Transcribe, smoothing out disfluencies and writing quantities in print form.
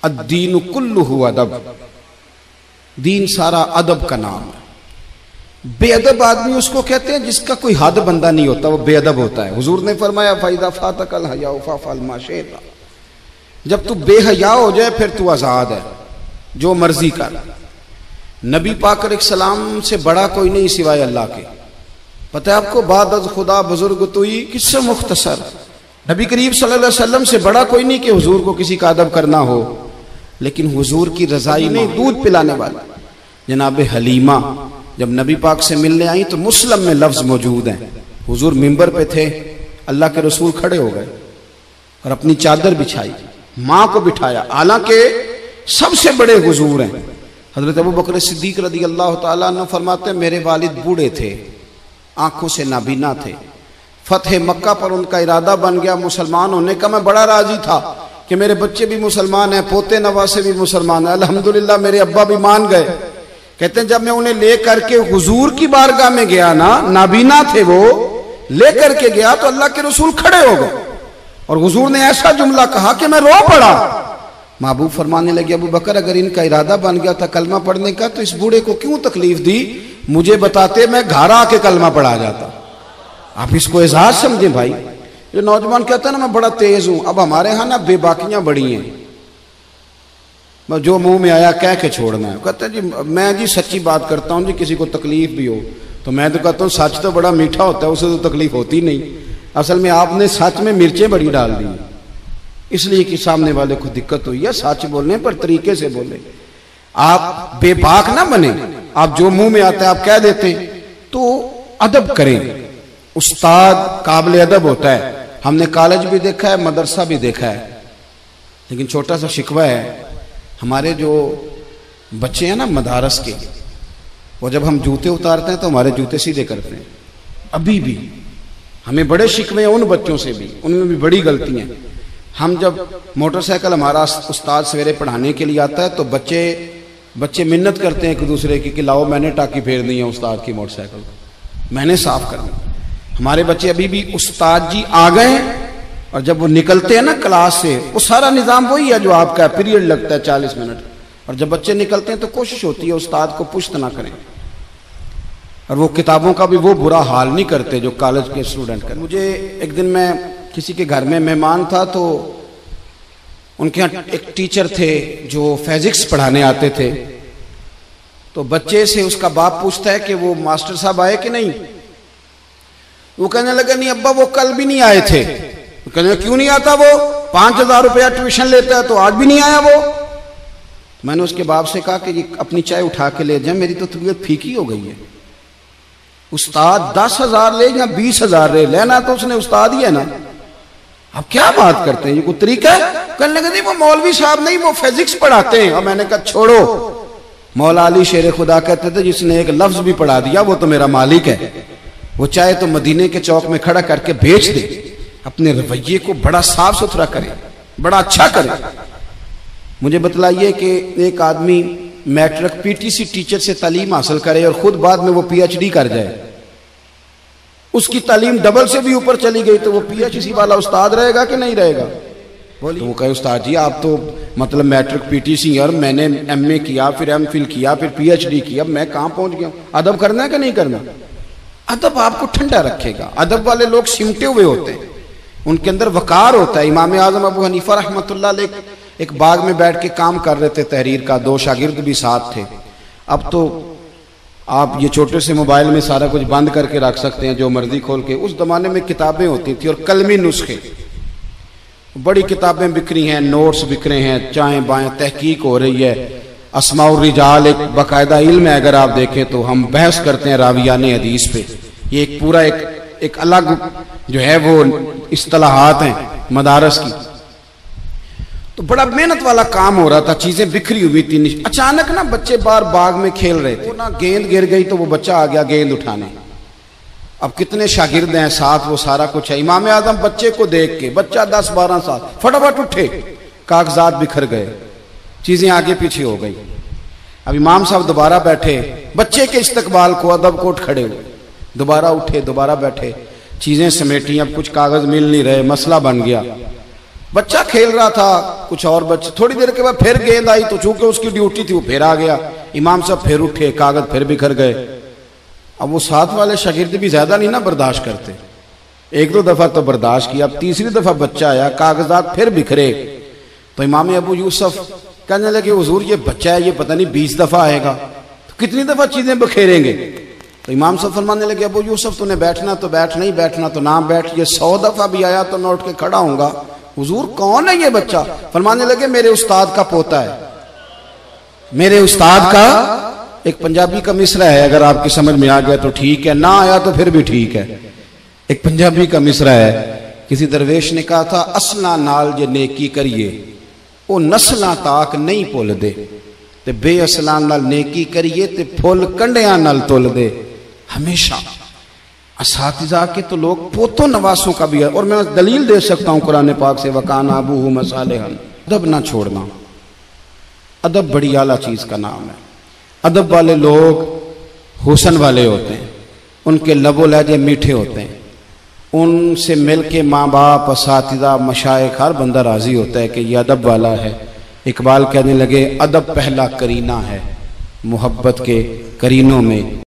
अद्दीन कुल्लुहु अदब, दीन सारा अदब का नाम है। बेअदब आदमी उसको कहते हैं जिसका कोई हद बंदा नहीं होता, वो बेअदब होता है। हुजूर ने फरमाया फैदा फातकल हया फल माशेता, जब तू बेहया हो जाए फिर तू आजाद है, जो मर्जी कर। नबी पाक अलैहिस्सलाम से बड़ा कोई नहीं सिवाय अल्लाह के। पता है आपको, बाद अज़ खुदा बुजुर्ग तुई किससे मुख्तसर, नबी करीम सल्लल्लाहु अलैहि वसल्लम से बड़ा कोई नहीं कि हुजूर को किसी का अदब करना हो। लेकिन हुजूर की रजाई में दूध पिलाने वाला जनाब हलीमा जब नबी पाक से मिलने आई तो मुस्लिम में लफ्ज मौजूद हैं। हुजूर मिंबर पे थे, अल्लाह के रसूल खड़े हो गए और अपनी चादर बिछाई, माँ को बिठाया, हालांकि सबसे बड़े हुजूर हैं। हजरत अबू बकर सिद्दीक रदी अल्लाह तआला अन्हु फरमाते मेरे वालिद बूढ़े थे, आंखों से नाबीना थे। फतह मक्का पर उनका इरादा बन गया मुसलमान होने का। मैं बड़ा राजी था कि मेरे बच्चे भी मुसलमान हैं, पोते नवासे भी मुसलमान हैं। अल्हम्दुलिल्लाह मेरे अब्बा भी मान गए। कहते हैं जब मैं उन्हें ले करके हुजूर की बारगाह में गया ना, नाबीना थे वो, ले करके गया तो अल्लाह के रसूल खड़े हो गए और हुजूर ने ऐसा जुमला कहा कि मैं रो पड़ा। महबूब फरमाने लगे अबू बकर अगर इनका इरादा बन गया था कलमा पढ़ने का तो इस बूढ़े को क्यों तकलीफ दी, मुझे बताते मैं घर आके कलमा पढ़ा जाता। आप इसको एजाज समझे भाई। जो नौजवान कहता है ना मैं बड़ा तेज हूं, अब हमारे यहाँ ना बेबाकियां बड़ी हैं, जो मुंह में आया कह के छोड़ना है। कहते हैं जी मैं जी सच्ची बात करता हूँ जी, किसी को तकलीफ भी हो तो मैं तो कहता हूँ सच तो बड़ा मीठा होता है, उसे तो तकलीफ होती नहीं। असल में आपने सच में मिर्चें बड़ी डाल दी, इसलिए कि सामने वाले को दिक्कत हुई है। सच बोलने पर तरीके से बोले, आप बेबाक ना बने, आप जो मुंह में आता है आप कह देते तो अदब करें। उस्ताद काबिल अदब होता है। हमने कॉलेज भी देखा है, मदरसा भी देखा है, लेकिन छोटा सा शिकवा है हमारे जो बच्चे हैं ना मदारस के, वो जब हम जूते उतारते हैं तो हमारे जूते सीधे करते हैं। अभी भी हमें बड़े शिकवे हैं उन बच्चों से भी, उनमें भी बड़ी गलतियां। हम जब मोटरसाइकिल हमारा उस्ताद सवेरे पढ़ाने के लिए आता है तो बच्चे मिन्नत करते हैं एक दूसरे की कि लाओ मैंने टाकी फेर दी है उस्ताद की मोटरसाइकिल, मैंने साफ करना। हमारे बच्चे अभी भी उस्ताद जी आ गए और जब वो निकलते हैं ना क्लास से, वो सारा निजाम वही है जो आपका पीरियड लगता है 40 मिनट, और जब बच्चे निकलते हैं तो कोशिश होती है उस्ताद को पुश्त ना करें, और वो किताबों का भी वो बुरा हाल नहीं करते जो कॉलेज के स्टूडेंट करते। मुझे एक दिन मैं किसी के घर में मेहमान था तो उनके यहाँ एक टीचर थे जो फिजिक्स पढ़ाने आते थे। तो बच्चे से उसका बाप पूछता है कि वो मास्टर साहब आए कि नहीं। वो कहने लगा नहीं अब्बा वो कल भी नहीं आए थे। तो कहने क्यों नहीं आता, वो 5000 रुपया ट्यूशन लेता है तो आज भी नहीं आया वो। मैंने उसके बाप से कहा कि अपनी चाय उठा के ले जाए, मेरी तो तबीयत फीकी हो गई है। उस्ताद 10,000 ले या 20,000 ले, लेना तो उसने उस्ताद ही है ना। अब क्या बात करते हैं, ये कोई तरीका है? कहने लगे नहीं वो मौलवी साहब नहीं, वो फिजिक्स पढ़ाते हैं। और मैंने कहा छोड़ो, मौला अली शेर खुदा कहते थे जिसने एक लफ्ज भी पढ़ा दिया वो तो मेरा मालिक है। वो चाहे तो मदीने के चौक में खड़ा करके बेच दे, अपने रवैये को बड़ा साफ सुथरा करे, बड़ा अच्छा करे। मुझे बतलाइए कि एक आदमी मैट्रिक पीटीसी टीचर से तालीम हासिल करे और खुद बाद में वो पीएचडी कर जाए, उसकी तालीम डबल से भी ऊपर चली गई तो वो पीएचडी वाला उस्ताद रहेगा कि नहीं रहेगा? तो वो कहे उस्ताद जी आप तो मतलब मैट्रिक पीटीसी और मैंने एमए किया, फिर एमफिल किया, फिर पीएचडी किया, मैं कहां पहुंच गया? अदब करना है कि नहीं करना? अदब आपको ठंडा रखेगा। अदब वाले लोग सिमटे हुए होते हैं, उनके अंदर वकार होता है। इमाम आजम अबू हनीफा रहमतुल्लाह अलैह एक बाग में बैठ के काम कर रहे थे तहरीर का, 2 शागिर्द भी साथ थे। अब तो आप ये छोटे से मोबाइल में सारा कुछ बंद करके रख सकते हैं, जो मर्जी खोल के। उस जमाने में किताबें होती थी और कलमी नुस्खे, बड़ी किताबें बिक रही हैं, नोट्स बिक रहे हैं, चाएं बाएं तहकीक हो रही है। अस्माउर रिजाल एक बाकायदा इल्म है, अगर आप देखें तो हम बहस करते हैं रावियान हदीस पे। ये एक पूरा एक अलग जो है वो इस्तिलाहात हैं मदारस की। तो बड़ा मेहनत वाला काम हो रहा था, चीजें बिखरी हुई थी। अचानक ना बच्चे बाहर बाग में खेल रहे थे, ना गेंद गिर गई तो वो बच्चा आ गया गेंद उठाने। अब कितने शागिर्द हैं साथ, वो सारा कुछ है। इमाम आजम बच्चे को देख के, बच्चा 10-12 साल, फटाफट उठे, कागजात बिखर गए, चीजें आगे पीछे हो गई। अब इमाम साहब दोबारा बैठे, बच्चे के इस्तकबाल को अदब कोट खड़े हुए, दोबारा उठे, दोबारा बैठे, चीजें समेटी। अब कुछ कागज मिल नहीं रहे, मसला बन गया। बच्चा खेल रहा था, कुछ और बच्चे, थोड़ी देर के बाद फिर गेंद आई तो चूंकि उसकी ड्यूटी थी वो फिर आ गया। इमाम साहब फिर उठे, कागज फिर बिखर गए। अब वो साथ वाले शागिर्द भी ज्यादा नहीं ना बर्दाश्त करते, एक दो दफा तो बर्दाश्त किया, अब तीसरी दफा बच्चा आया, कागजात फिर बिखरे। तो इमाम अबू यूसुफ कहने लगे हुजूर ये बच्चा है, ये पता नहीं 20 दफा आएगा, तो कितनी दफा चीजें बखेरेंगे। तो इमाम साहब फरमाने लगे अबू यूसुफ तूने बैठना तो बैठ, नहीं बैठना तो ना बैठ, ये 100 दफा भी आया तो मैं उठ के खड़ा हूंगा। हुजूर कौन है ये बच्चा? फरमाने लगे मेरे उस्ताद का पोता है, मेरे उस्ताद का। एक पंजाबी का मिसरा है, अगर आपकी समझ में आ गया तो ठीक है, ना आया तो फिर भी ठीक है। एक पंजाबी का मिसरा है, किसी दरवेश ने कहा था असला नाल जे नेकी करिए वो नस्लां ताक नहीं भुल दे, ते बेअसलां नाल नेकी करिए ते फुल कंडियां नाल तुल दे। हमेशा असातिज़ा के तो लोग पोतों नवासों का भी है, और मैं दलील दे सकता हूं कुरान पाक से, वकाना अबूहु मसालिहन। अदब ना छोड़ना, अदब बड़ी आला चीज का नाम है। अदब वाले लोग हुस्न वाले होते हैं, उनके लबो लहजे मीठे होते हैं, उनसे मिल के माँ बाप, असातिज़ा, मशाइख, हर बंदा राजी होता है कि यह अदब वाला है। इकबाल कहने लगे अदब पहला करीना है मोहब्बत के करीनों में।